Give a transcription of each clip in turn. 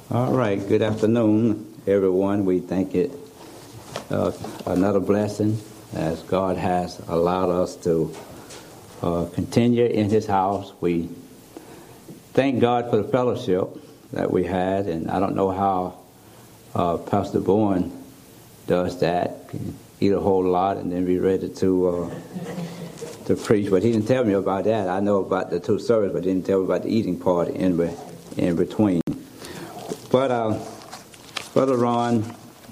All right, good afternoon, everyone. We thank it another blessing as God has allowed us to continue in His house. We thank God for the fellowship that we had, and I don't know how Pastor Bowen does that. Eat a whole lot and then be ready to preach, but he didn't tell me about that. I know about the two services, but he didn't tell me about the eating part in between. But Brother Ron,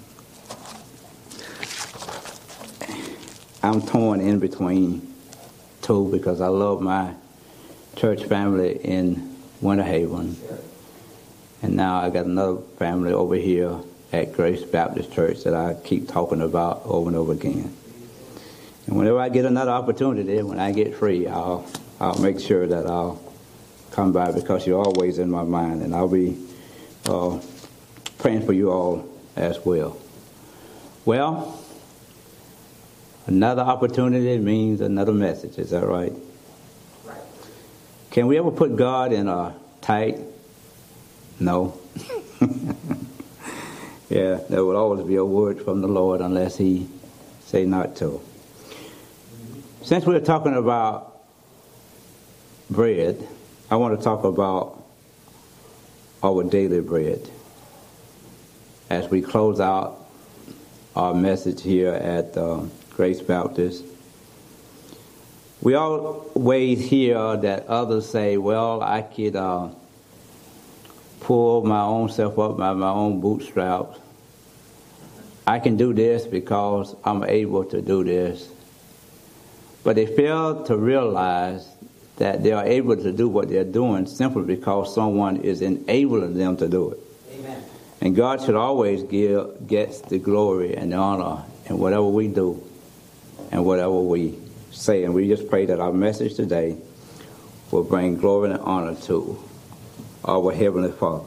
I'm torn in between two because I love my church family in Winter Haven, and now I got another family over here at Grace Baptist Church that I keep talking about over and over again. And whenever I get another opportunity, when I get free, I'll make sure that I'll come by because you're always in my mind, and I'll be praying for you all as well. Well, another opportunity means another message. Is that right? Right. Can we ever put God in a tight? No. Yeah, there will always be a word from the Lord unless He say not to. Since we're talking about bread, I want to talk about our daily bread as we close out our message here at Grace Baptist. We always hear that others say, well, I could pull my own self up by my own bootstraps. I can do this because I'm able to do this. But they fail to realize that they are able to do what they're doing simply because someone is enabling them to do it. Amen. And God should always gets the glory and the honor in whatever we do and whatever we say. And we just pray that our message today will bring glory and honor to our Heavenly Father.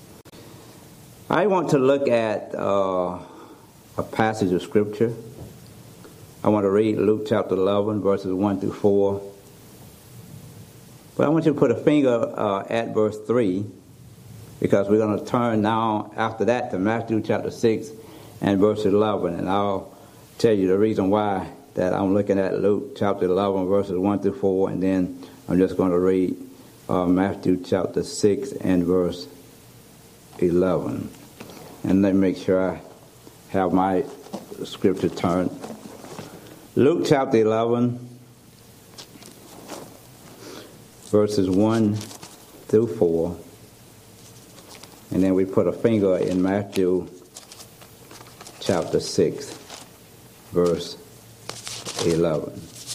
I want to look at a passage of Scripture. I want to read Luke chapter 11, verses 1 through 4. But I want you to put a finger at verse 3, because we're going to turn now after that to Matthew chapter 6 and verse 11. And I'll tell you the reason why that I'm looking at Luke chapter 11, verses 1 through 4, and then I'm just going to read Matthew chapter 6 and verse 11. And let me make sure I have my scripture turned. Luke chapter 11, verses 1 through 4. And then we put a finger in Matthew chapter 6, verse 11.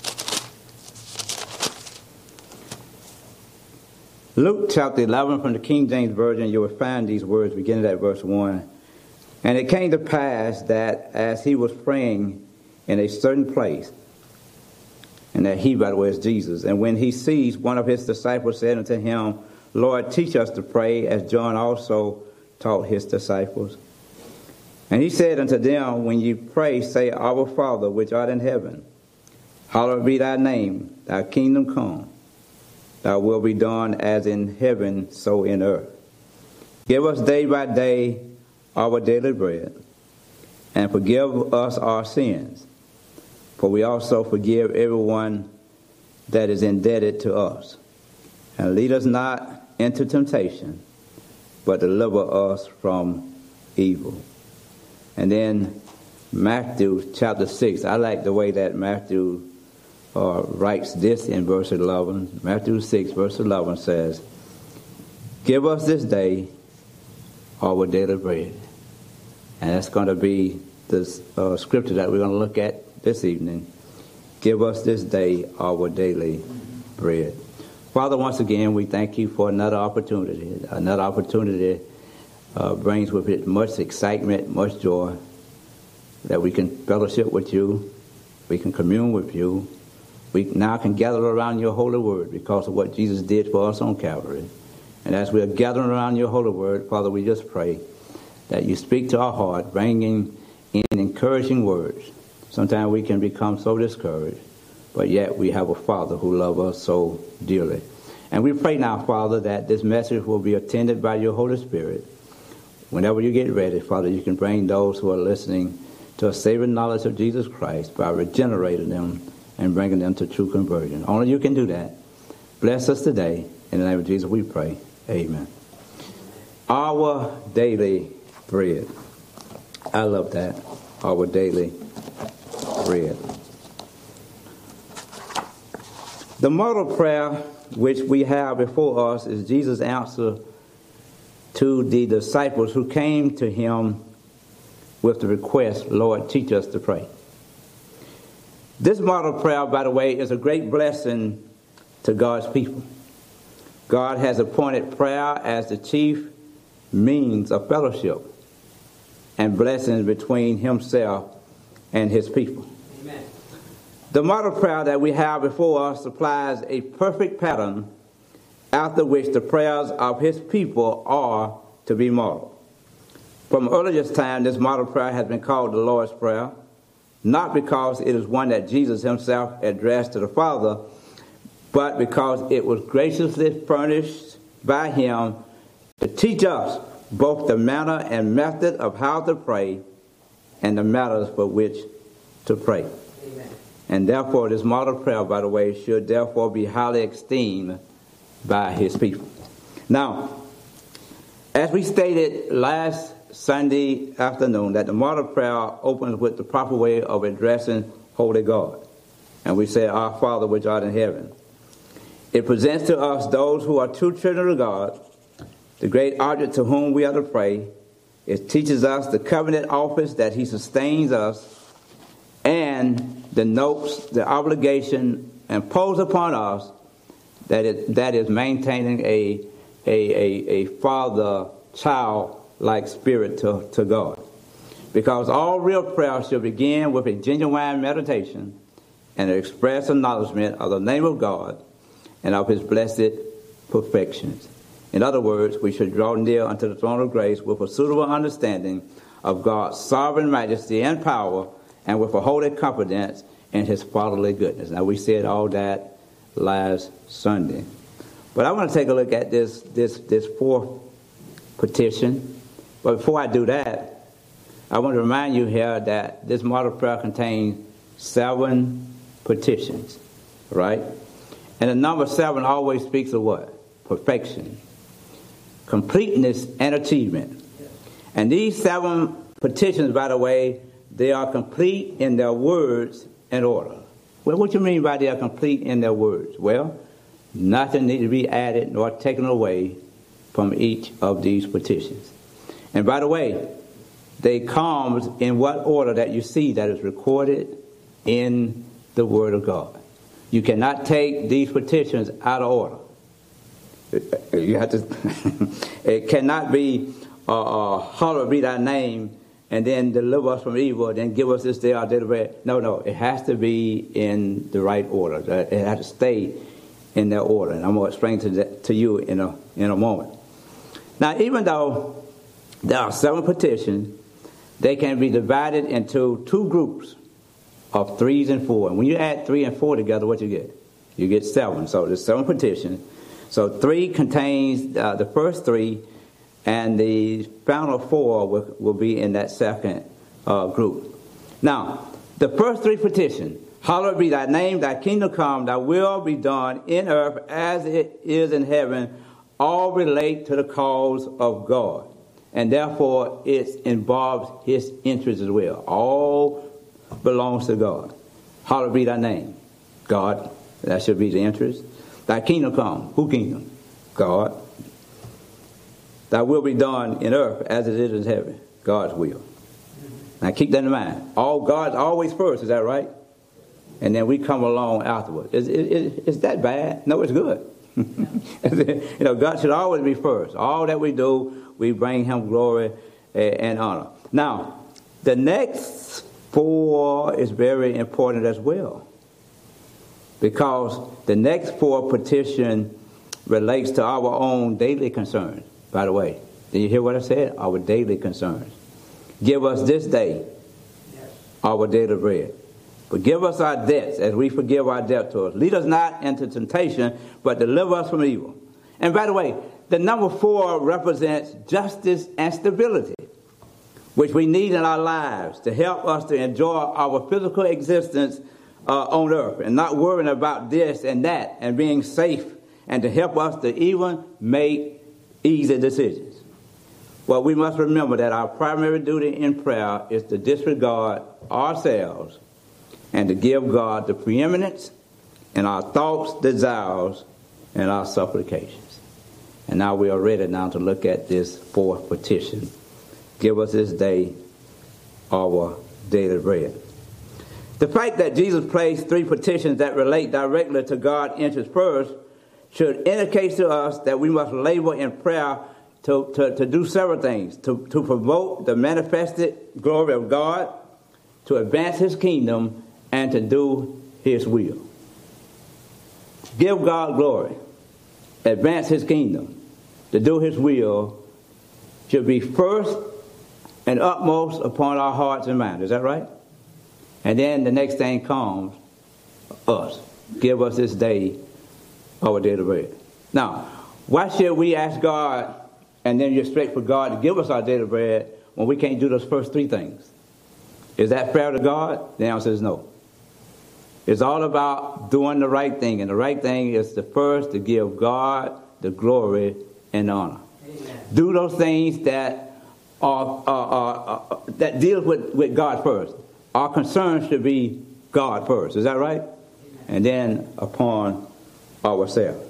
Luke chapter 11 from the King James Version, you will find these words beginning at verse 1. And it came to pass that as he was praying in a certain place, and that he, by the way, is Jesus, and when he ceased, one of his disciples said unto him, Lord, teach us to pray, as John also taught his disciples. And he said unto them, when you pray, say, Our Father, which art in heaven, hallowed be thy name, thy kingdom come. Thy will be done as in heaven, so in earth. Give us day by day our daily bread, and forgive us our sins, for we also forgive everyone that is indebted to us. And lead us not into temptation, but deliver us from evil. And then Matthew chapter 6. I like the way that Matthew writes this in verse 11. Matthew 6, verse 11 says, Give us this day our daily bread. And that's going to be the scripture that we're going to look at this evening. Give us this day our daily bread. Father, once again, we thank you for another opportunity. Another opportunity brings with it much excitement, much joy, that we can fellowship with you, we can commune with you. We now can gather around your holy word because of what Jesus did for us on Calvary. And as we are gathering around your holy word, Father, we just pray that you speak to our heart, bringing in encouraging words. Sometimes we can become so discouraged, but yet we have a Father who loves us so dearly. And we pray now, Father, that this message will be attended by your Holy Spirit. Whenever you get ready, Father, you can bring those who are listening to a saving knowledge of Jesus Christ by regenerating them and bringing them to true conversion. Only you can do that. Bless us today. In the name of Jesus we pray. Amen. Our daily bread. I love that. Our daily bread. The model prayer which we have before us is Jesus' answer to the disciples who came to him with the request, Lord, teach us to pray. This model prayer, by the way, is a great blessing to God's people. God has appointed prayer as the chief means of fellowship and blessings between himself and his people. Amen. The model prayer that we have before us supplies a perfect pattern after which the prayers of his people are to be modeled. From earliest time, this model prayer has been called the Lord's Prayer, not because it is one that Jesus himself addressed to the Father, but because it was graciously furnished by him to teach us both the manner and method of how to pray and the matters for which to pray. Amen. And therefore, this model prayer, by the way, should therefore be highly esteemed by his people. Now, as we stated last Sunday afternoon, that the model prayer opens with the proper way of addressing Holy God. And we say, Our Father which art in heaven. It presents to us those who are true children of God, the great object to whom we are to pray. It teaches us the covenant office that he sustains us and denotes the obligation imposed upon us that is maintaining a father-child-like spirit to God. Because all real prayer should begin with a genuine meditation and an express acknowledgement of the name of God and of his blessed perfections. In other words, we should draw near unto the throne of grace with a suitable understanding of God's sovereign majesty and power, and with a holy confidence in his fatherly goodness. Now, we said all that last Sunday. But I want to take a look at this fourth petition. But before I do that, I want to remind you here that this model prayer contains 7 petitions, right? And the number 7 always speaks of what? Perfection, completeness, and achievement. And these 7 petitions, by the way, they are complete in their words and order. Well, what do you mean by they are complete in their words? Well, nothing needs to be added nor taken away from each of these petitions. And by the way, they come in what order that you see that is recorded in the Word of God. You cannot take these petitions out of order. You have to. It cannot be, hallowed be thy name, and then deliver us from evil, then give us this day our daily bread. No. It has to be in the right order. It has to stay in that order. And I'm going to explain to you in a moment. Now, even though there are 7 petitions, they can be divided into 2 groups of 3s and 4. And when you add 3 and 4 together, what you get? You get 7. So there's 7 petitions. So 3 contains the first 3, and the final 4 will be in that second group. Now, the first 3 petitions, hallowed be thy name, thy kingdom come, thy will be done in earth as it is in heaven, all relate to the cause of God. And therefore, it involves his interest as well. All belongs to God. Hallowed be thy name. God, that should be the interest. Thy kingdom come. Who kingdom? God. Thy will be done in earth as it is in heaven. God's will. Now keep that in mind. All God's always first, is that right? And then we come along afterwards. Is that bad? No, it's good. God should always be first. All that we do, we bring him glory and honor. Now, the next 4 is very important as well, because the next 4 petition relates to our own daily concerns. By the way, did you hear what I said? Our daily concerns. Give us this day our daily bread. Forgive us our debts as we forgive our debtors. Lead us not into temptation, but deliver us from evil. And by the way, the number 4 represents justice and stability, which we need in our lives to help us to enjoy our physical existence on earth and not worrying about this and that and being safe, and to help us to even make easy decisions. Well, we must remember that our primary duty in prayer is to disregard ourselves and to give God the preeminence in our thoughts, desires, and our supplications. And now we are ready now to look at this 4th petition. Give us this day our daily bread. The fact that Jesus placed 3 petitions that relate directly to God's interest first should indicate to us that we must labor in prayer to do several things, to promote the manifested glory of God, to advance his kingdom, and to do his will. Give God glory, advance his kingdom, to do his will should be first and utmost upon our hearts and minds. Is that right? And then the next thing comes, us. Give us this day our daily bread. Now, why should we ask God and then you're straight for God to give us our daily bread when we can't do those first 3 things? Is that fair to God? The answer is no. It's all about doing the right thing, and the right thing is to give God the glory and honor. Amen. Do those things that that deal with God first. Our concern should be God first. Is that right? Amen. And then upon ourselves.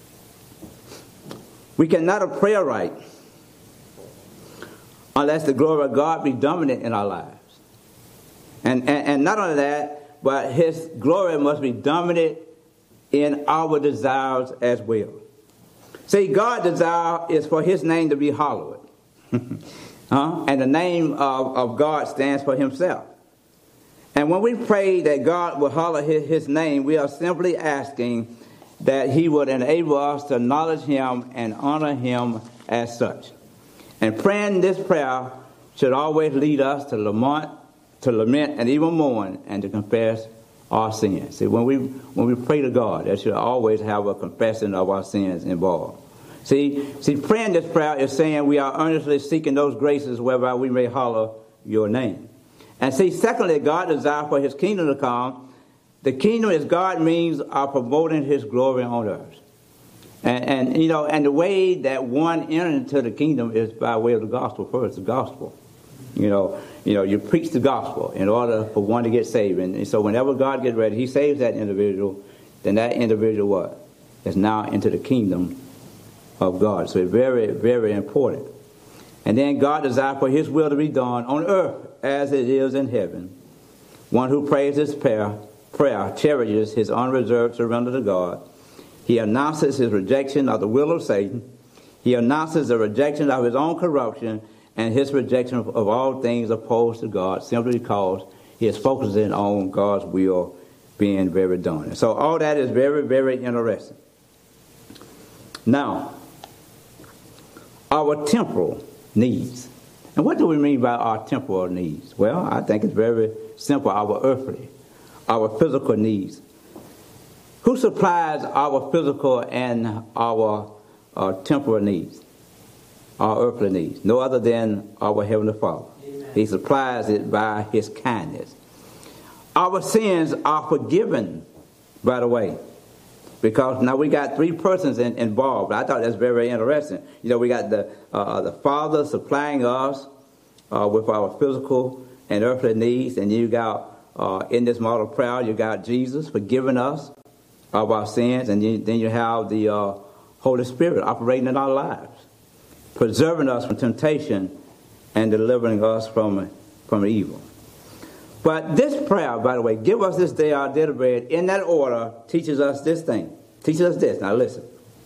We cannot pray right unless the glory of God be dominant in our lives. And not only that, but his glory must be dominant in our desires as well. See, God's desire is for his name to be hallowed. And the name of God stands for himself. And when we pray that God will hallow his name, we are simply asking that he would enable us to acknowledge him and honor him as such. And praying this prayer should always lead us to lament and even mourn and to confess our sins. See, when we pray to God, that should always have a confession of our sins involved. See, praying this prayer is saying we are earnestly seeking those graces whereby we may hallow your name. And see, secondly, God desires for his kingdom to come. The kingdom, as God means, are promoting his glory on earth. And the way that one enters into the kingdom is by way of the gospel first, the gospel. You preach the gospel in order for one to get saved. And so whenever God gets ready, he saves that individual, then that individual what? Is now into the kingdom of God. So it's very, very important. And then God desires for his will to be done on earth as it is in heaven. One who prays this prayer cherishes his unreserved surrender to God. He announces his rejection of the will of Satan. He announces the rejection of his own corruption and his rejection of all things opposed to God, simply because he is focusing on God's will being very done. And so all that is very, very interesting. Now, our temporal needs. And what do we mean by our temporal needs? Well, I think it's very simple. Our earthly, our physical needs. Who supplies our physical and our temporal needs? Our earthly needs. No other than our Heavenly Father. Amen. He supplies it by his kindness. Our sins are forgiven, by the way. Because now we got 3 persons involved. I thought that's very interesting. We got the Father supplying us with our physical and earthly needs. And you got, in this model prayer, you got Jesus forgiving us of our sins. And then you have the Holy Spirit operating in our lives, preserving us from temptation and delivering us from evil. But this prayer, by the way, give us this day our daily bread, in that order, teaches us this thing. Teaches us this. Now listen.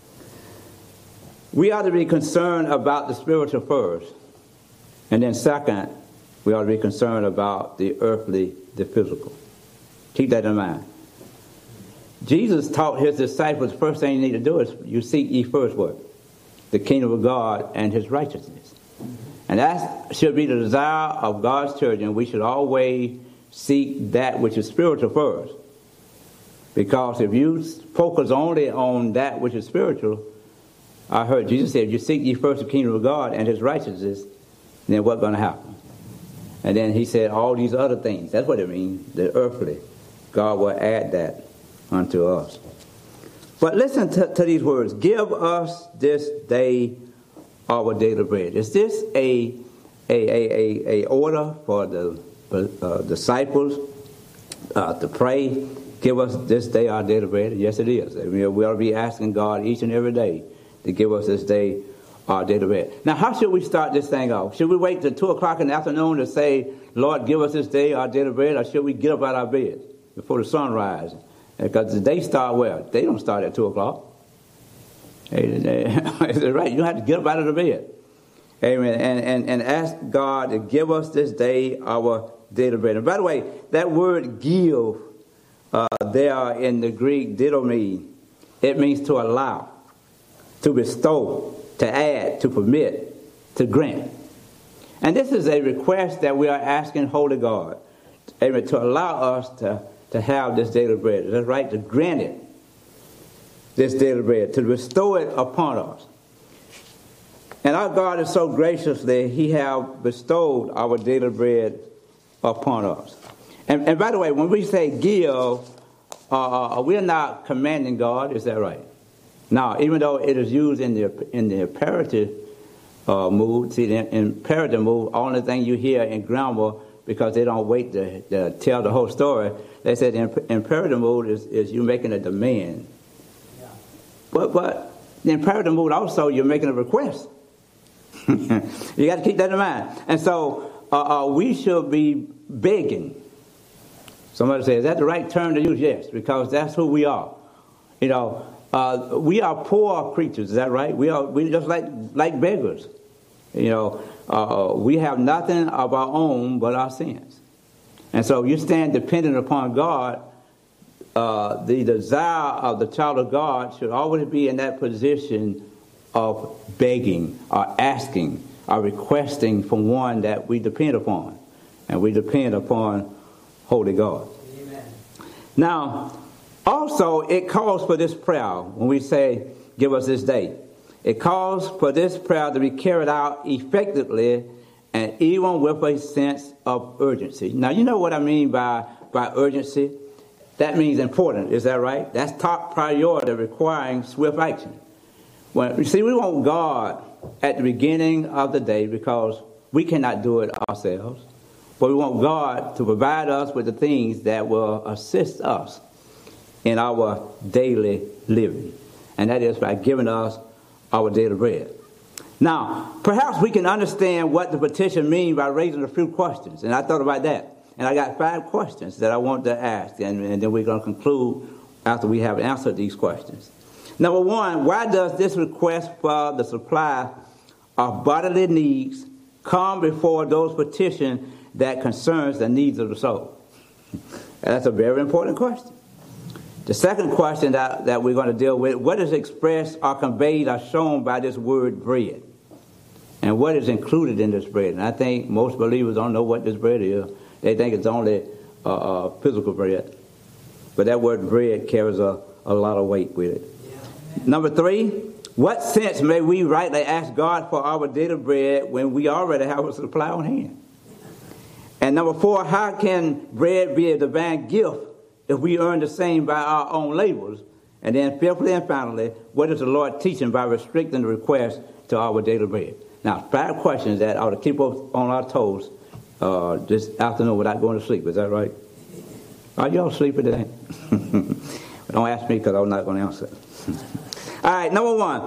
We ought to be concerned about the spiritual first. And then second, we ought to be concerned about the earthly, the physical. Keep that in mind. Jesus taught his disciples, the first thing you need to do is you seek ye first what? The kingdom of God and his righteousness. And that should be the desire of God's children. We should always seek that which is spiritual first. Because if you focus only on that which is spiritual, I heard Jesus say, if you seek ye first the kingdom of God and his righteousness, then what's going to happen? And then he said all these other things. That's what it means, the earthly. God will add that unto us. But listen to these words. Give us this day our daily bread. Is this a order for the disciples to pray? Give us this day our daily bread. Yes, it is. We ought to be asking God each and every day to give us this day our daily bread. Now, how should we start this thing off? Should we wait till 2 o'clock in the afternoon to say, Lord, give us this day our daily bread, or should we get up out of our bed before the sun rises? Because the day start well. They don't start at 2 o'clock. That's right. You have to get up out of the bed. Amen. And ask God to give us this day our daily bread. And by the way, that word give there in the Greek didomi, it means to allow, to bestow, to add, to permit, to grant. And this is a request that we are asking Holy God, amen, to allow us to have this daily bread. That's right, to grant it, this daily bread, to bestow it upon us. And our God is so graciously, he have bestowed our daily bread upon us. And by the way, when we say give, we're not commanding God, is that right? Now, even though it is used in the imperative mood, see, the imperative mood, only thing you hear in grammar, because they don't wait to tell the whole story, they said the imperative mood is you making a demand. Yeah. But the imperative mood also, you're making a request. You got to keep that in mind. And so we should be begging. Somebody says, is that the right term to use? Yes, because that's who we are. You know, we are poor creatures, is that right? We just like beggars. You know, we have nothing of our own but our sins. And so you stand dependent upon God. The desire of the child of God should always be in that position of begging or asking or requesting from one that we depend upon. And we depend upon Holy God. Amen. Now, also, it calls for this prayer when we say, give us this day. It calls for this prayer to be carried out effectively and even with a sense of urgency. Now, you know what I mean by urgency? That means important, is that right? That's top priority requiring swift action. Well, you see, we want God at the beginning of the day because we cannot do it ourselves. But we want God to provide us with the things that will assist us in our daily living. And that is by giving us our daily bread. Now, perhaps we can understand what the petition means by raising a few questions. And I thought about that. And I got 5 questions that I want to ask. And then we're going to conclude after we have answered these questions. Number 1, why does this request for the supply of bodily needs come before those petitions that concerns the needs of the soul? And that's a very important question. The second question that we're going to deal with, what is expressed or conveyed or shown by this word bread? And what is included in this bread? And I think most believers don't know what this bread is. They think it's only physical bread. But that word bread carries a lot of weight with it. Yeah. Number 3, what sense may we rightly ask God for our daily bread when we already have a supply on hand? And number 4, how can bread be a divine gift if we earn the same by our own labors? And then fifthly and finally, what is the Lord teaching by restricting the request to our daily bread? Now, 5 questions that ought to keep us on our toes this afternoon without going to sleep. Is that right? Are y'all sleeping today? Don't ask me because I'm not going to answer. All right, number 1.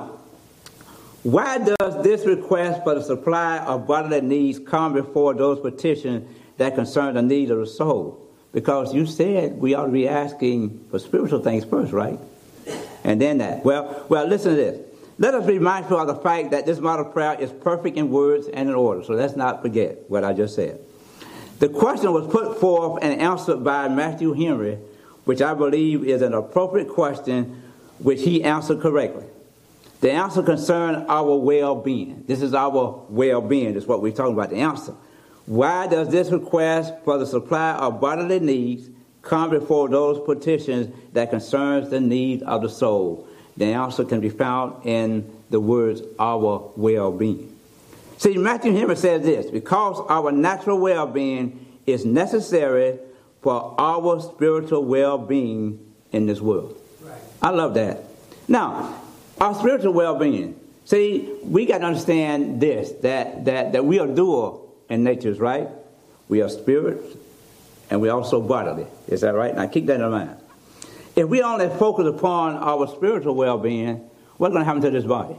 Why does this request for the supply of bodily needs come before those petitions that concern the needs of the soul? Because you said we ought to be asking for spiritual things first, right? And then that. Well, listen to this. Let us be mindful of the fact that this model prayer is perfect in words and in order. So let's not forget what I just said. The question was put forth and answered by Matthew Henry, which I believe is an appropriate question, which he answered correctly. The answer concerns our well-being. This is our well-being, is what we're talking about, the answer. Why does this request for the supply of bodily needs come before those petitions that concerns the needs of the soul? The answer can be found in the words our well-being. See, Matthew Henry says this, because our natural well-being is necessary for our spiritual well-being in this world. Right. I love that. Now, our spiritual well-being. See, we got to understand this, that we are dual in natures, right? We are spirits and we are also bodily. Is that right? Now, keep that in mind. If we only focus upon our spiritual well-being, what's going to happen to this body?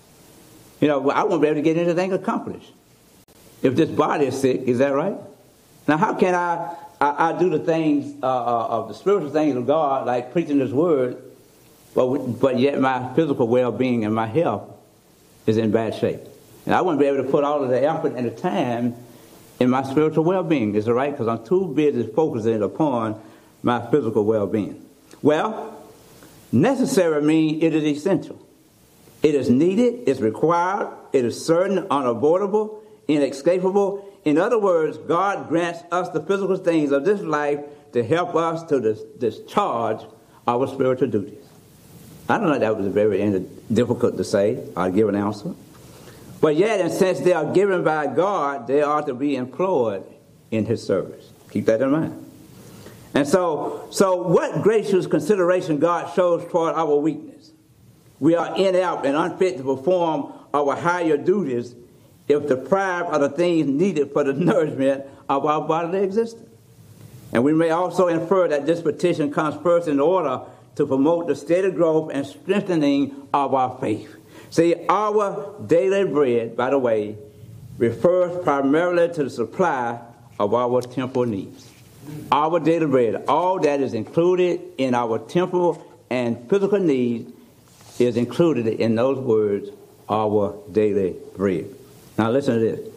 You know, I won't be able to get anything accomplished if this body is sick. Is that right? Now, how can I do the things of the spiritual things of God, like preaching His word, but yet my physical well-being and my health is in bad shape? And I wouldn't be able to put all of the effort and the time in my spiritual well-being. Is that right? Because I'm too busy focusing upon my physical well-being. Well, necessary means it is essential. It is needed, it's required, it is certain, unavoidable, inescapable. In other words, God grants us the physical things of this life to help us to discharge our spiritual duties. I don't know if that was very difficult to say or give an answer. But yet, and since they are given by God, they are to be employed in His service. Keep that in mind. And so what gracious consideration God shows toward our weakness. We are inept and unfit to perform our higher duties if deprived of the things needed for the nourishment of our bodily existence. And we may also infer that this petition comes first in order to promote the steady growth and strengthening of our faith. See, our daily bread, by the way, refers primarily to the supply of our temporal needs. Our daily bread, all that is included in our temporal and physical needs, is included in those words, our daily bread. Now listen to this.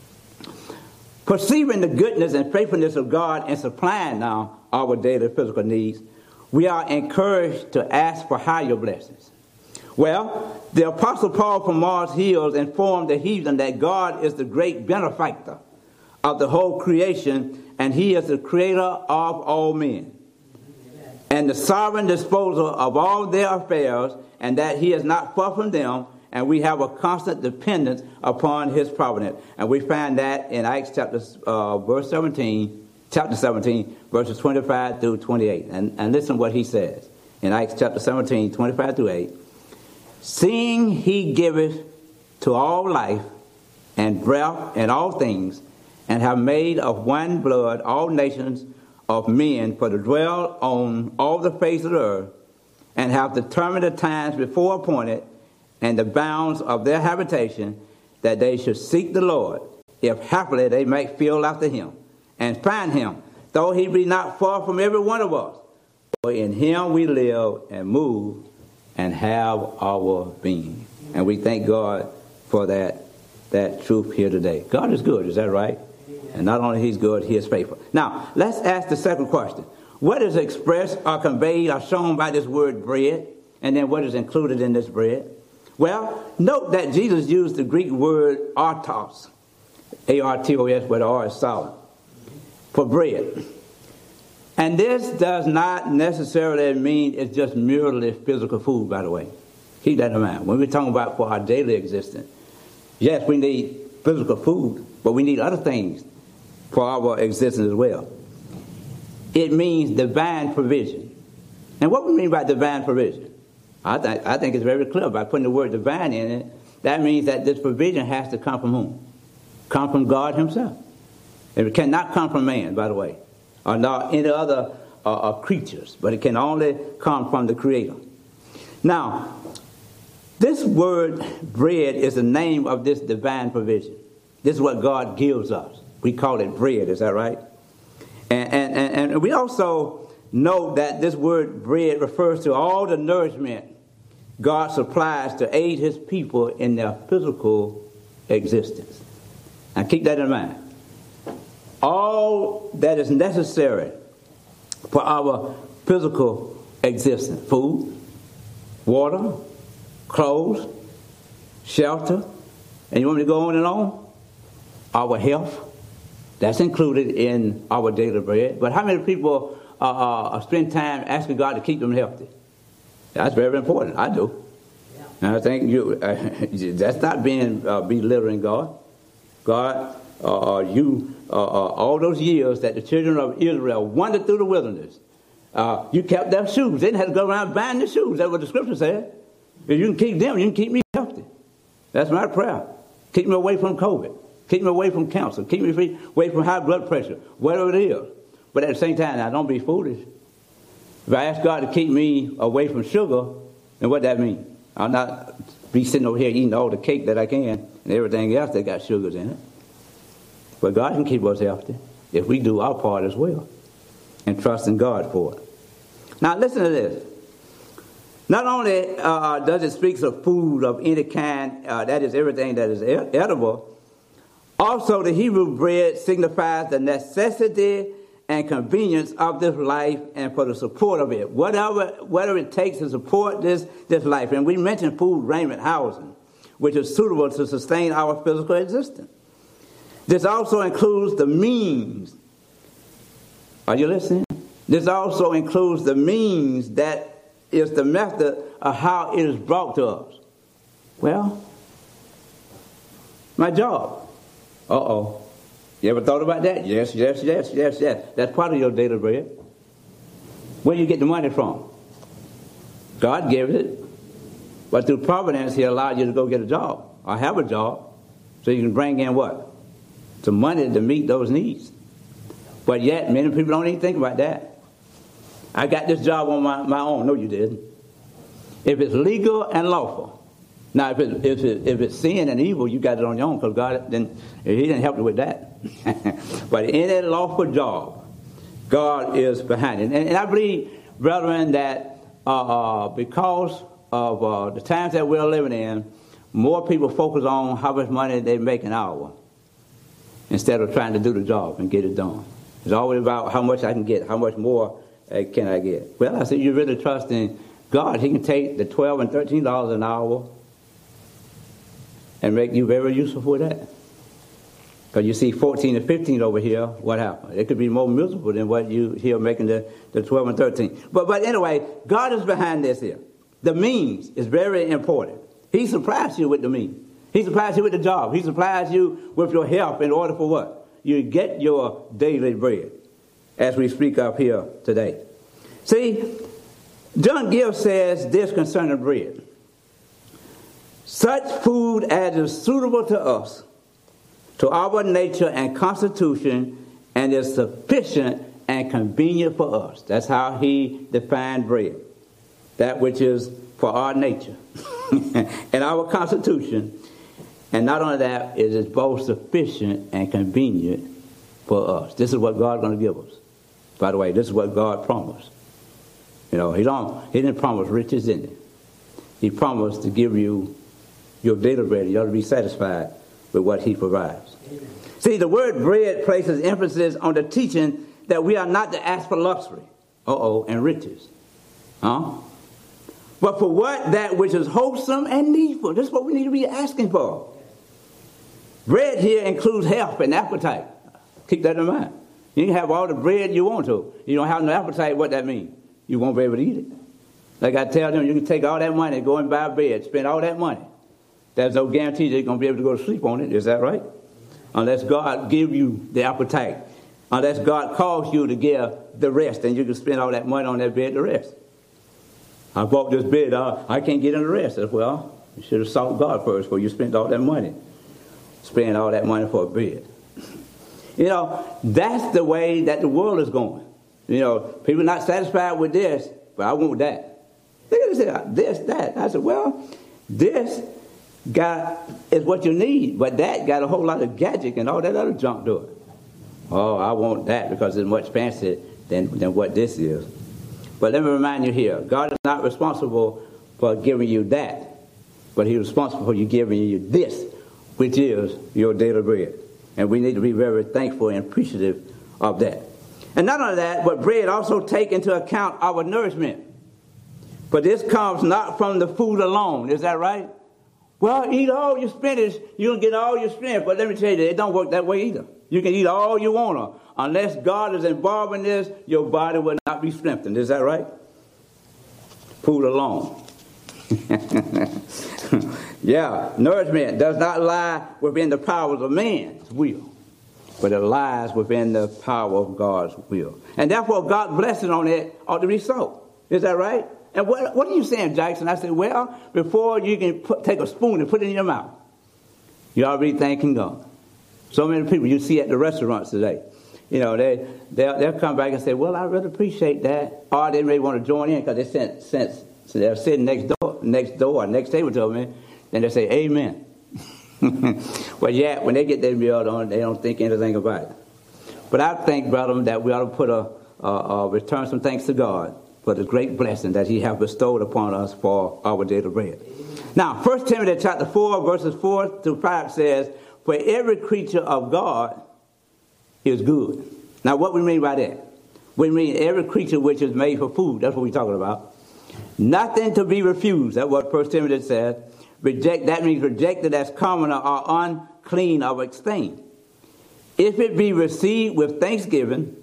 Perceiving the goodness and faithfulness of God in supplying now our daily physical needs, we are encouraged to ask for higher blessings. Well, the Apostle Paul from Mars Hills informed the heathen that God is the great benefactor of the whole creation, and He is the creator of all men, and the sovereign disposer of all their affairs, and that He is not far from them, and we have a constant dependence upon His providence. And we find that in Acts chapter 17, verses 25 through 28. And listen what he says in Acts chapter 17, 25 through 8. Seeing He giveth to all life and breath and all things, and have made of one blood all nations of men for to dwell on all the face of the earth, and have determined the times before appointed and the bounds of their habitation, that they should seek the Lord, if happily they might feel after Him, and find Him, though He be not far from every one of us. For in Him we live and move and have our being. And we thank God for that truth here today. God is good, is that right? And not only He's good, He is faithful. Now, let's ask the second question. What is expressed or conveyed or shown by this word bread? And then what is included in this bread? Well, note that Jesus used the Greek word artos, A-R-T-O-S, where the R is silent, for bread. And this does not necessarily mean it's just merely physical food, by the way. Keep that in mind. When we're talking about for our daily existence, yes, we need physical food, but we need other things for our existence as well. It means divine provision. And what we mean by divine provision? I think it's very clear by putting the word divine in it. That means that this provision has to come from whom? Come from God Himself. It cannot come from man, by the way, or not any other creatures, but it can only come from the Creator. Now, this word bread is the name of this divine provision. This is what God gives us. We call it bread, is that right? And we also know that this word bread refers to all the nourishment God supplies to aid His people in their physical existence. Now keep that in mind. All that is necessary for our physical existence: food, water, clothes, shelter, and you want me to go on and on? Our health, that's included in our daily bread. But how many people spend time asking God to keep them healthy? That's very important. I do. And I think that's not being belittling God. God, all those years that the children of Israel wandered through the wilderness, you kept their shoes. They didn't have to go around buying the shoes. That's what the scripture said. If you can keep them, you can keep me healthy. That's my prayer. Keep me away from COVID. Keep me away from cancer. Keep me away from high blood pressure, whatever it is. But at the same time, now don't be foolish. If I ask God to keep me away from sugar, then what that mean? I'll not be sitting over here eating all the cake that I can and everything else that got sugars in it. But God can keep us healthy if we do our part as well and trust in God for it. Now listen to this. Not only does it speak of food of any kind, that is everything that is edible, also the Hebrew bread signifies the necessity and convenience of this life and for the support of it. Whatever it takes to support this life. And we mentioned food, raiment, housing, which is suitable to sustain our physical existence. This also includes the means. Are you listening? This also includes the means that is the method of how it is brought to us. Well, my job. Uh-oh. You ever thought about that? Yes. That's part of your daily bread. Where do you get the money from? God gives it. But through providence, he allowed you to go get a job or have a job so you can bring in what? Some money to meet those needs. But yet, many people don't even think about that. I got this job on my own. No, you didn't. If it's legal and lawful. Now, if it's sin and evil, you got it on your own because God he didn't help you with that. But in a lawful job, God is behind it. And I believe, brethren, that because of the times that we're living in, more people focus on how much money they make an hour instead of trying to do the job and get it done. It's always about how much I can get, how much more can I get. Well, I said, you really trust in God. He can take the $12 and $13 an hour and make you very useful for that. Because you see 14 and 15 over here, what happened? It could be more miserable than what you hear making the 12 and 13. But anyway, God is behind this here. The means is very important. He supplies you with the means. He supplies you with the job. He supplies you with your help in order for what? You get your daily bread, as we speak of here today. See, John Gill says this concerning bread. Such food as is suitable to us, to our nature and constitution, and is sufficient and convenient for us. That's how he defined bread. That which is for our nature and our constitution. And not only that, it is both sufficient and convenient for us. This is what God's going to give us. By the way, this is what God promised. You know, he didn't promise riches in it. He promised to give you your daily bread. You ought to be satisfied with what he provides. Amen. See, the word bread places emphasis on the teaching that we are not to ask for luxury, and riches. But for what? That which is wholesome and needful. This is what we need to be asking for. Bread here includes health and appetite. Keep that in mind. You can have all the bread you want to. You don't have no appetite, what that means? You won't be able to eat it. Like I tell them, you can take all that money, go and buy a bed, spend all that money. There's no guarantee that you're going to be able to go to sleep on it. Is that right? Unless God give you the appetite. Unless God calls you to give the rest, and you can spend all that money on that bed to rest. I bought this bed. I can't get in the rest. I said, well, you should have sought God first before you spent all that money. Spend all that money for a bed. You know, that's the way that the world is going. You know, people are not satisfied with this, but I want that. Look at this, that. I said, well, this is what you need, but that got a whole lot of gadget and all that other junk to it. Oh, I want that because it's much fancier than what this is. But let me remind you here, God is not responsible for giving you that, but he's responsible for you giving you this, which is your daily bread. And we need to be very thankful and appreciative of that. And not only that, but bread also take into account our nourishment. But this comes not from the food alone. Is that right? Well, eat all your spinach, you'll get all your strength. But let me tell you, it don't work that way either. You can eat all you want to. Unless God is involved in this, your body will not be strengthened. Is that right? Food alone. Yeah, nourishment does not lie within the powers of man's will, but it lies within the power of God's will. And therefore, God's blessing on it ought to be so. Is that right? And what are you saying, Jackson? I said, well, before you can take a spoon and put it in your mouth, you're already thanking God. So many people you see at the restaurants today, you know, they'll come back and say, well, I really appreciate that. Or they may want to join in because they're sitting next door or next table to me, then they say, amen. Well, yeah, when they get their meal on, they don't think anything about it. But I think, brother, that we ought to put return some thanks to God for the great blessing that he has bestowed upon us for our daily bread. Now, 1 Timothy chapter 4, verses 4 to 5 says, for every creature of God is good. Now, what we mean by that? We mean every creature which is made for food. That's what we're talking about. Nothing to be refused. That's what 1 Timothy says. That means rejected as common or unclean or abstained. If it be received with thanksgiving,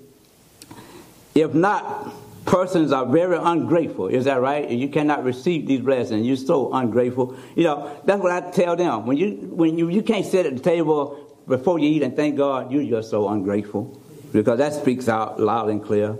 if not, persons are very ungrateful. Is that right? You cannot receive these blessings. You're so ungrateful. You know, that's what I tell them. When you can't sit at the table before you eat and thank God, you're just so ungrateful, because that speaks out loud and clear.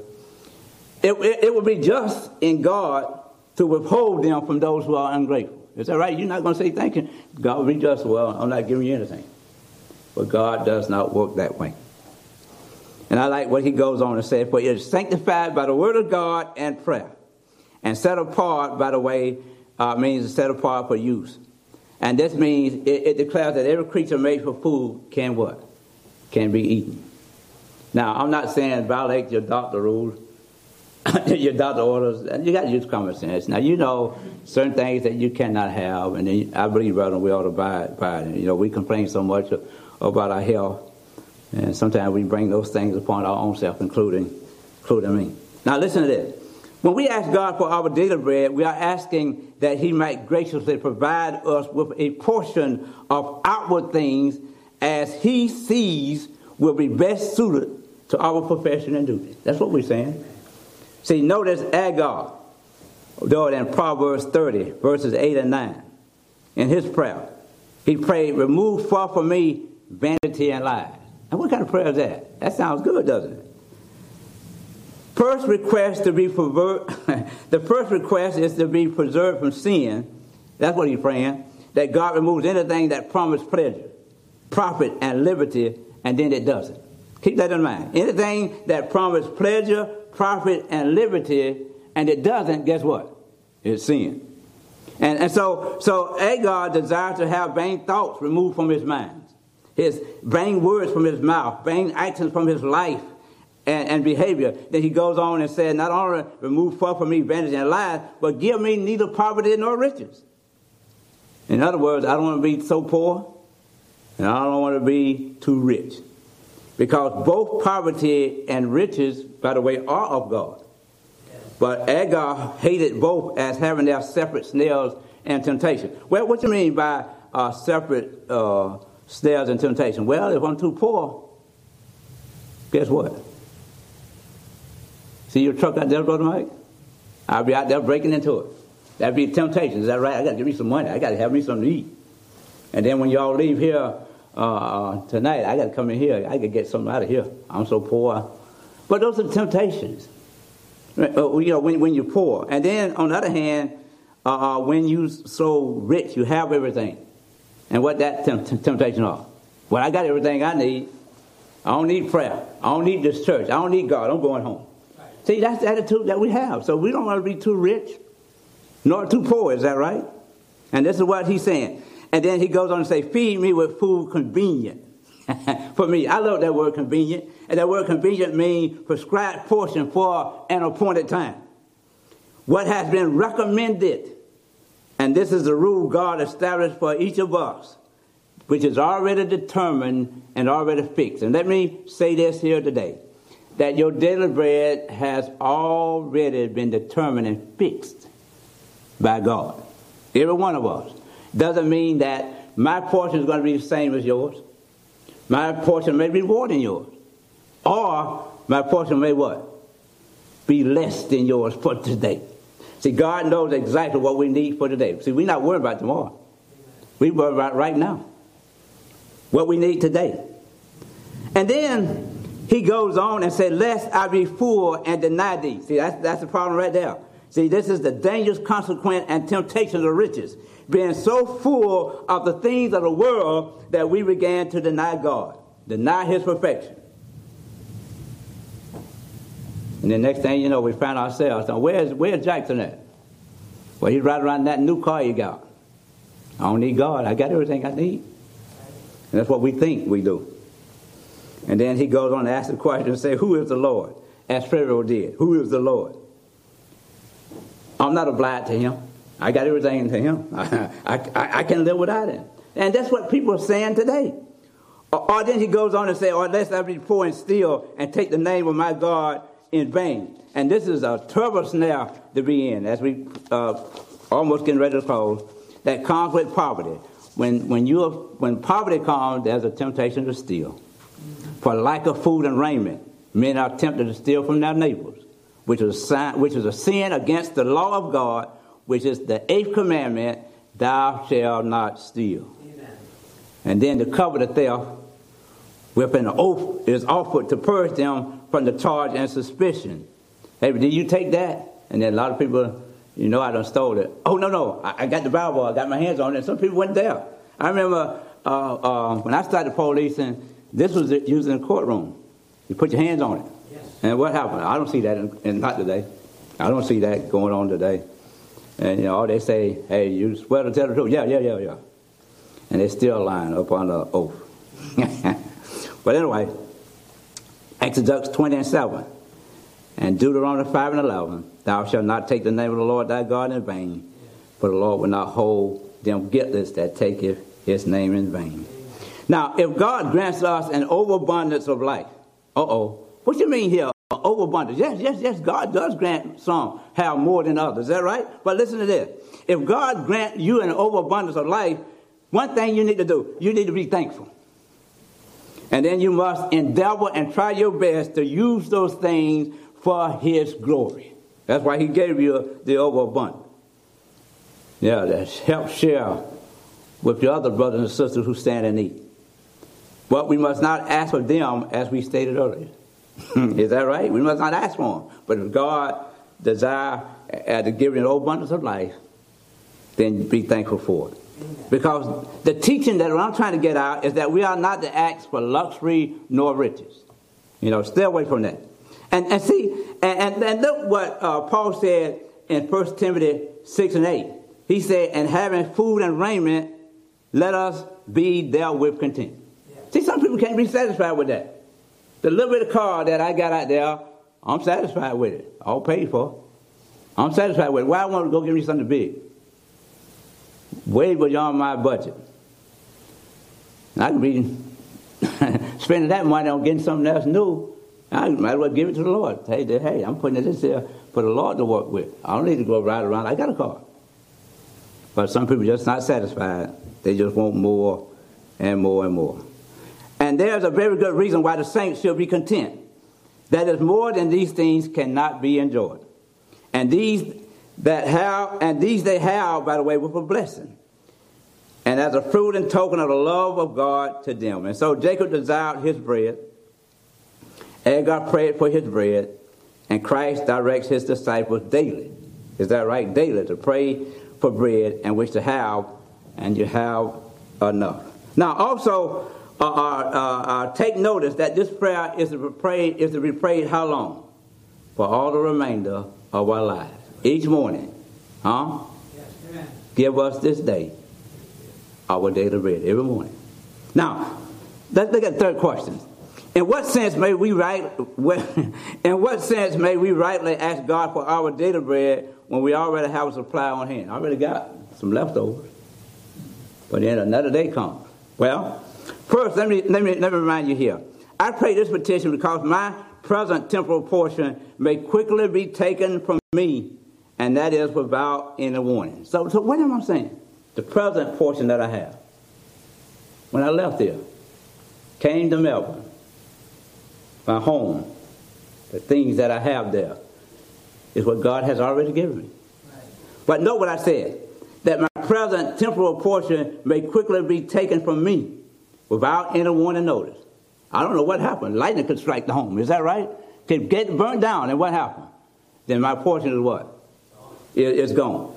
It would be just in God to withhold them from those who are ungrateful. Is that right? You're not going to say thank you. God will be just, well, I'm not giving you anything. But God does not work that way. And I like what he goes on to say, for it is sanctified by the word of God and prayer, and set apart by the way, means set apart for use. And this means it declares that every creature made for food can what? Can be eaten. Now, I'm not saying violate your doctor rules, your doctor orders. You got to use common sense. Now, you know certain things that you cannot have, and then I believe, brother, we ought to buy it. You know, we complain so much about our health. And sometimes we bring those things upon our own self, including me. Now listen to this. When we ask God for our daily bread, we are asking that he might graciously provide us with a portion of outward things as he sees will be best suited to our profession and duty. That's what we're saying. See, notice Agar, though in Proverbs 30, verses 8 and 9. In his prayer, he prayed, remove far from me vanity and lies. And what kind of prayer is that? That sounds good, doesn't it? First request to be the first request is to be preserved from sin. That's what he's praying. That God removes anything that promised pleasure, profit, and liberty, and then it doesn't. Keep that in mind. Anything that promised pleasure, profit, and liberty, and it doesn't, guess what? It's sin. And so Agar desired to have vain thoughts removed from his mind. His vain words from his mouth, vain actions from his life and behavior. Then he goes on and says, not only remove far from me vanity and lies, but give me neither poverty nor riches. In other words, I don't want to be so poor, and I don't want to be too rich. Because both poverty and riches, by the way, are of God. But Agar hated both as having their separate snares and temptation. Well, what do you mean by separate snares and temptation? Well, if I'm too poor, guess what? See your truck out there, Brother Mike? I'll be out there breaking into it. That'd be a temptation. Is that right? I got to give me some money. I got to have me something to eat. And then when y'all leave here tonight, I got to come in here. I got to get something out of here. I'm so poor. But those are temptations. When you're poor. And then, on the other hand, when you so rich, you have everything. And what that temptation are? Well, I got everything I need. I don't need prayer. I don't need this church. I don't need God. I'm going home. Right. See, that's the attitude that we have. So we don't want to be too rich, nor too poor. Is that right? And this is what he's saying. And then he goes on to say, feed me with food convenient for me. I love that word convenient. And that word convenient means prescribed portion for an appointed time. What has been recommended. And this is the rule God established for each of us, which is already determined and already fixed. And let me say this here today, that your daily bread has already been determined and fixed by God. Every one of us. Doesn't mean that my portion is going to be the same as yours. My portion may be more than yours. Or my portion may what? Be less than yours for today. See, God knows exactly what we need for today. See, we're not worried about tomorrow. We worry about right now. What we need today. And then he goes on and says, lest I be full and deny thee. See, that's the problem right there. See, this is the dangerous consequence and temptation of riches. Being so full of the things of the world that we began to deny God. Deny his perfection. And the next thing you know, we find ourselves, where's Jackson at? Well, he's riding around in that new car you got. I don't need God. I got everything I need. And that's what we think we do. And then he goes on to ask the question and say, who is the Lord? As Pharaoh did. Who is the Lord? I'm not obliged to him. I got everything to him. I can live without him. And that's what people are saying today. Or then he goes on and say, or lest I be poor and steal and take the name of my God in vain. And this is a terrible snare to be in as we almost getting ready to close. That comes with poverty. When poverty comes, there's a temptation to steal. For lack of food and raiment, men are tempted to steal from their neighbors, which is a sin against the law of God, which is the 8th commandment, thou shalt not steal. Amen. And then to cover the theft, with an oath is offered to purge them from the charge and suspicion. Hey, did you take that? And then a lot of people, I done stole it. Oh, no, I got the Bible, I got my hands on it. Some people went there. I remember when I started policing, this was used in the courtroom. You put your hands on it. Yes. And what happened? I don't see that not today. I don't see that going on today. And, all they say, hey, you swear to tell the truth. Yeah. And they're still lying up on the oath. But anyway, Exodus 20:7 and Deuteronomy 5:11, thou shalt not take the name of the Lord thy God in vain, for the Lord will not hold them guiltless that taketh his name in vain. Now, if God grants us an overabundance of life, what you mean here? Overabundance. Yes, God does grant some have more than others. Is that right? But listen to this. If God grant you an overabundance of life, one thing you need to do, you need to be thankful. And then you must endeavor and try your best to use those things for his glory. That's why he gave you the overabundance. Yeah, that's help share with your other brothers and sisters who stand in need. But we must not ask for them as we stated earlier. Is that right? We must not ask for them. But if God desires to give you an overabundance of life, then be thankful for it. Because the teaching that I'm trying to get out is that we are not to ask for luxury nor riches. Stay away from that. And see, and look what Paul said in 1 Timothy 6:8. He said, and having food and raiment, let us be therewith content. Yeah. See, some people can't be satisfied with that. The little bit of car that I got out there, I'm satisfied with it. All paid for. I'm satisfied with it. Why I want to go give me something big? Way beyond my budget. I could be spending that money on getting something else new. I might as well give it to the Lord. Hey, I'm putting this here for the Lord to work with. I don't need to go ride around. I got a car. But some people are just not satisfied. They just want more and more and more. And there's a very good reason why the saints should be content. That is, more than these things cannot be enjoyed. And these they have, by the way, with a blessing. And as a fruit and token of the love of God to them. And so Jacob desired his bread. Agar prayed for his bread. And Christ directs his disciples daily. Is that right? Daily to pray for bread and which to have, and you have enough. Now also, take notice that this prayer is to be prayed how long? For all the remainder of our lives. Each morning. Yes, amen. Give us this day our daily bread. Every morning. Now, let's look at the third question. In what sense may we rightly ask God for our daily bread when we already have a supply on hand? I already got some leftovers. But then another day comes. Well, first, let me remind you here. I pray this petition because my present temporal portion may quickly be taken from me, and that is without any warning. So what am I saying? The present portion that I have. When I left here, came to Melbourne, my home, the things that I have there is what God has already given me. Right. But note what I said, that my present temporal portion may quickly be taken from me without any warning notice. I don't know what happened. Lightning could strike the home. Is that right? Could get burned down, and what happened? Then my portion is what? It's gone.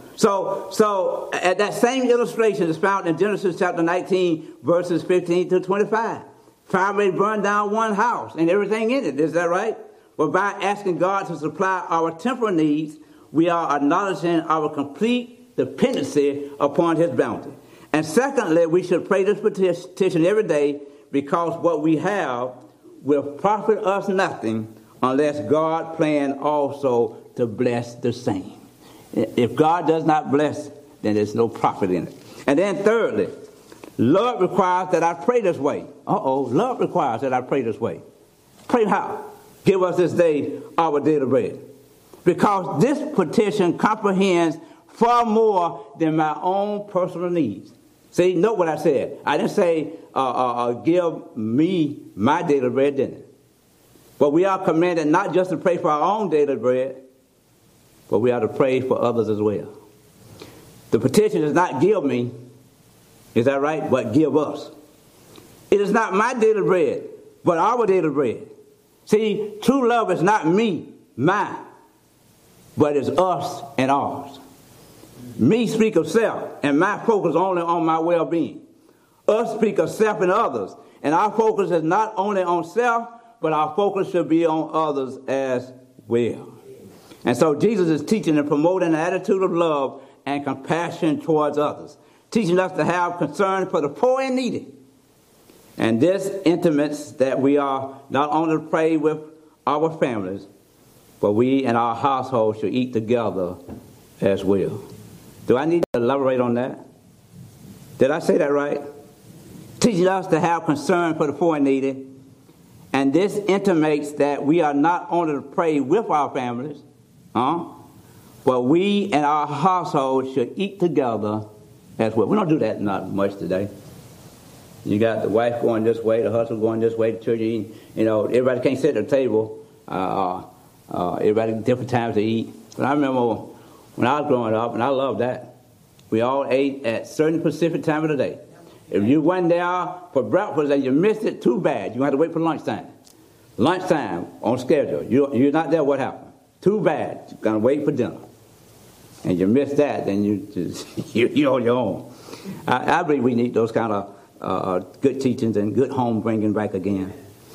So at that same illustration is found in Genesis chapter 19, verses 15 to 25. Fire may burn down one house and everything in it. Is that right? But by asking God to supply our temporal needs, we are acknowledging our complete dependency upon his bounty. And secondly, we should pray this petition every day, because what we have will profit us nothing unless God plans also to bless the same. If God does not bless, then there's no profit in it. And then thirdly, love requires that I pray this way. Love requires that I pray this way. Pray how? Give us this day our daily bread. Because this petition comprehends far more than my own personal needs. See, note what I said. I didn't say, give me my daily bread, didn't it? But we are commanded not just to pray for our own daily bread, but we are to pray for others as well. The petition does not give me, is that right? But give us. It is not my daily bread, but our daily bread. See, true love is not me, mine, but it's us and ours. Me speak of self, and my focus only on my well-being. Us speak of self and others, and our focus is not only on self, but our focus should be on others as well. And so Jesus is teaching and promoting an attitude of love and compassion towards others, teaching us to have concern for the poor and needy. And this intimates that we are not only to pray with our families, but we and our household should eat together as well. Do I need to elaborate on that? Did I say that right? Teaching us to have concern for the poor and needy. And this intimates that we are not only to pray with our families, but we and our household should eat together as well. We don't do that not much today. You got the wife going this way, the husband going this way, the children eating. Everybody can't sit at the table. Everybody different times to eat. But I remember when I was growing up, and I loved that, we all ate at certain specific time of the day. If you went there for breakfast and you missed it, too bad. You had to wait for lunchtime. Lunchtime on schedule. You're not there, what happened? Too bad. You're going to wait for dinner. And you miss that, then you're on your own. I believe we need those kind of good teachings and good home bringing back again.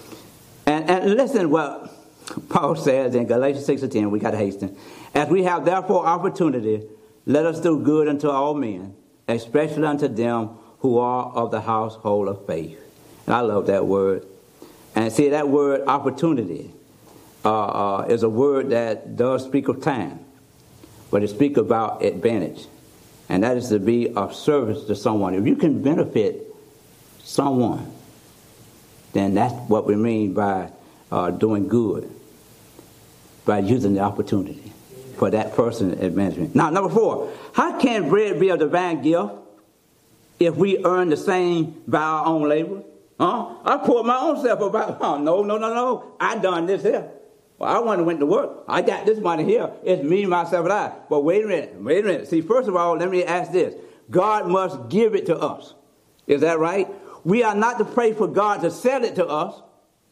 And listen what Paul says in Galatians 6:10. We got to hasten. As we have therefore opportunity, let us do good unto all men, especially unto them who are of the household of faith. And I love that word. And see, that word opportunity is a word that does speak of time, but it speaks about advantage. And that is to be of service to someone. If you can benefit someone, then that's what we mean by doing good, by using the opportunity for that person's advancement. Now, number 4, how can bread be a divine gift if we earn the same by our own labor? I poured my own self about. No. I done this here. Well, I went to work. I got this money here. It's me, myself, and I. But wait a minute. See, first of all, let me ask this. God must give it to us. Is that right? We are not to pray for God to sell it to us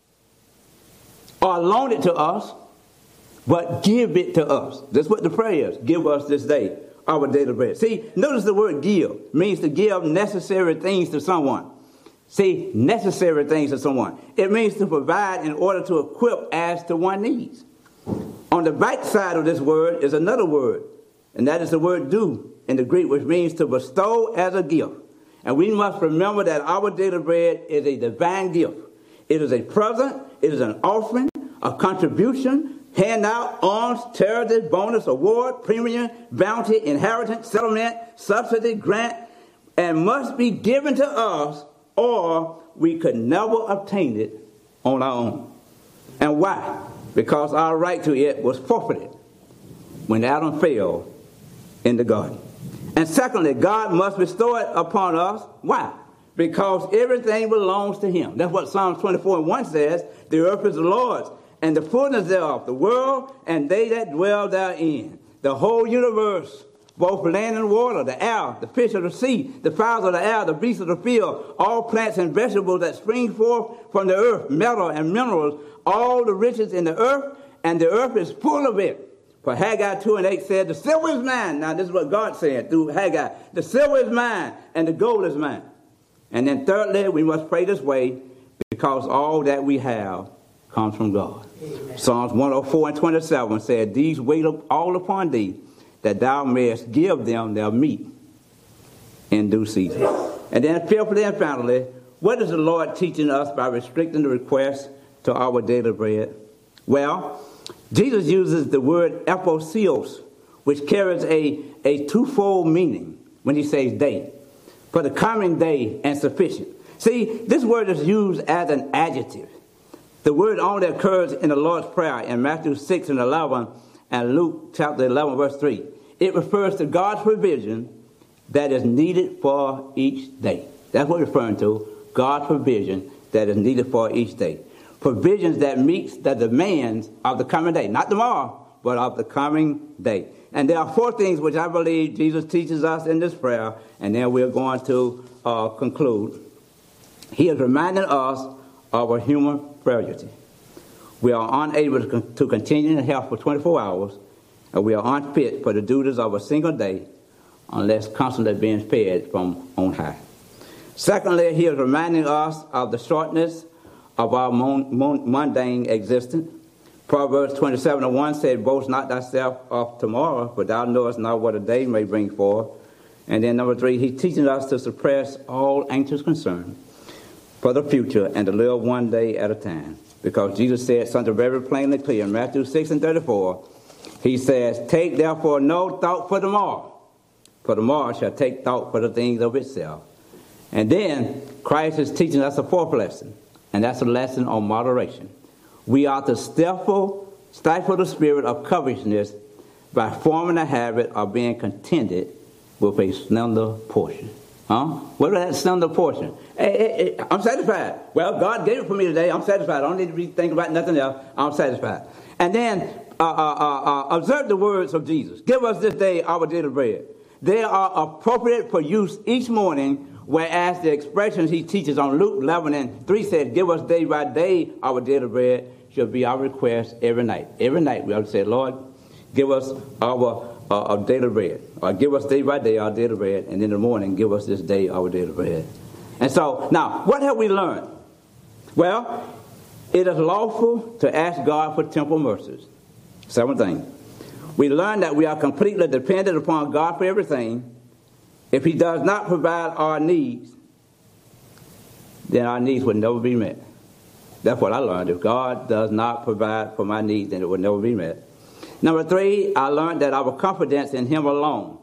or loan it to us, but give it to us. That's what the prayer is. Give us this day our daily bread. See, notice the word give means to give necessary things to someone. See, necessary things to someone. It means to provide in order to equip as to one needs. On the back side of this word is another word, and that is the word do in the Greek, which means to bestow as a gift. And we must remember that our daily bread is a divine gift. It is a present, it is an offering, a contribution, handout, alms, charity, bonus, award, premium, bounty, inheritance, settlement, subsidy, grant, and must be given to us, or we could never obtain it on our own. And why? Because our right to it was forfeited when Adam fell in the garden. And secondly, God must bestow it upon us. Why? Because everything belongs to him. That's what Psalms 24:1 says. The earth is the Lord's, and the fullness thereof, the world, and they that dwell therein. The whole universe both land and water, the air, the fish of the sea, the fowls of the air, the beasts of the field, all plants and vegetables that spring forth from the earth, metal and minerals, all the riches in the earth, and the earth is full of it. For Haggai 2:8 said, the silver is mine. Now this is what God said through Haggai. The silver is mine, and the gold is mine. And then thirdly, we must pray this way, because all that we have comes from God. Amen. Psalms 104:27 said, these wait all upon thee, that thou mayest give them their meat in due season. And then fifthly and finally, what is the Lord teaching us by restricting the request to our daily bread? Well, Jesus uses the word eposios, which carries a twofold meaning when he says day, for the coming day and sufficient. See, this word is used as an adjective. The word only occurs in the Lord's Prayer in Matthew 6:11 and Luke chapter 11, verse 3. It refers to God's provision that is needed for each day. That's what it's referring to, God's provision that is needed for each day. Provisions that meets the demands of the coming day. Not tomorrow, but of the coming day. And there are four things which I believe Jesus teaches us in this prayer, and then we're going to conclude. He is reminding us of our human frailty. We are unable to continue in health for 24 hours, and we are unfit for the duties of a single day unless constantly being fed from on high. Secondly, he is reminding us of the shortness of our mundane existence. Proverbs 27:1 said, boast not thyself of tomorrow, for thou knowest not what a day may bring forth. And then number 3, he's teaching us to suppress all anxious concern for the future and to live one day at a time. Because Jesus said something very plainly clear in Matthew 6:34. He says, take therefore no thought for tomorrow shall take thought for the things of itself. And then Christ is teaching us a fourth lesson, and that's a lesson on moderation. We are to stifle the spirit of covetousness by forming a habit of being contented with a slender portion. What is that slender portion? Hey, I'm satisfied. Well, God gave it for me today. I'm satisfied. I don't need to be thinking about nothing else. I'm satisfied. And then observe the words of Jesus. Give us this day our daily bread. They are appropriate for use each morning, whereas the expressions he teaches on Luke 11:3 said, give us day by day our daily bread, should be our request every night. Every night we have to say, Lord, give us our daily bread. Or give us day by day our daily bread. And in the morning, give us this day our daily bread. And so, now, what have we learned? Well, it is lawful to ask God for temporal mercies. 7 things. We learned that we are completely dependent upon God for everything. If he does not provide our needs, then our needs will never be met. That's what I learned. If God does not provide for my needs, then it will never be met. Number 3, I learned that our confidence in him alone.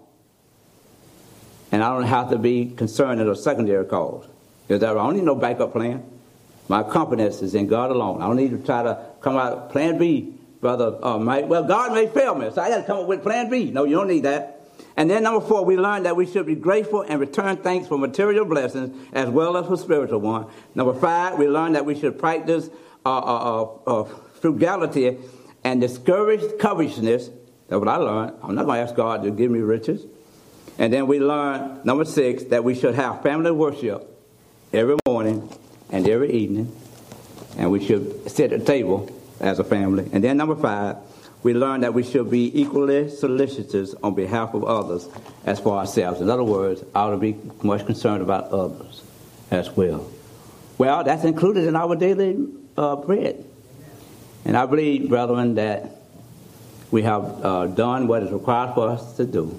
And I don't have to be concerned in a secondary cause. Because I don't need no backup plan. My confidence is in God alone. I don't need to try to come out with plan B, brother Mike. Well, God may fail me, so I got to come up with plan B. No, you don't need that. And then number 4, we learned that we should be grateful and return thanks for material blessings as well as for spiritual ones. Number 5, we learned that we should practice frugality and discourage covetousness. That's what I learned. I'm not going to ask God to give me riches. And then we learned, number 6, that we should have family worship every morning and every evening. And we should sit at the table as a family. And then number 5, we learned that we should be equally solicitous on behalf of others as for ourselves. In other words, I ought to be much concerned about others as well. Well, that's included in our daily bread. And I believe, brethren, that we have done what is required for us to do.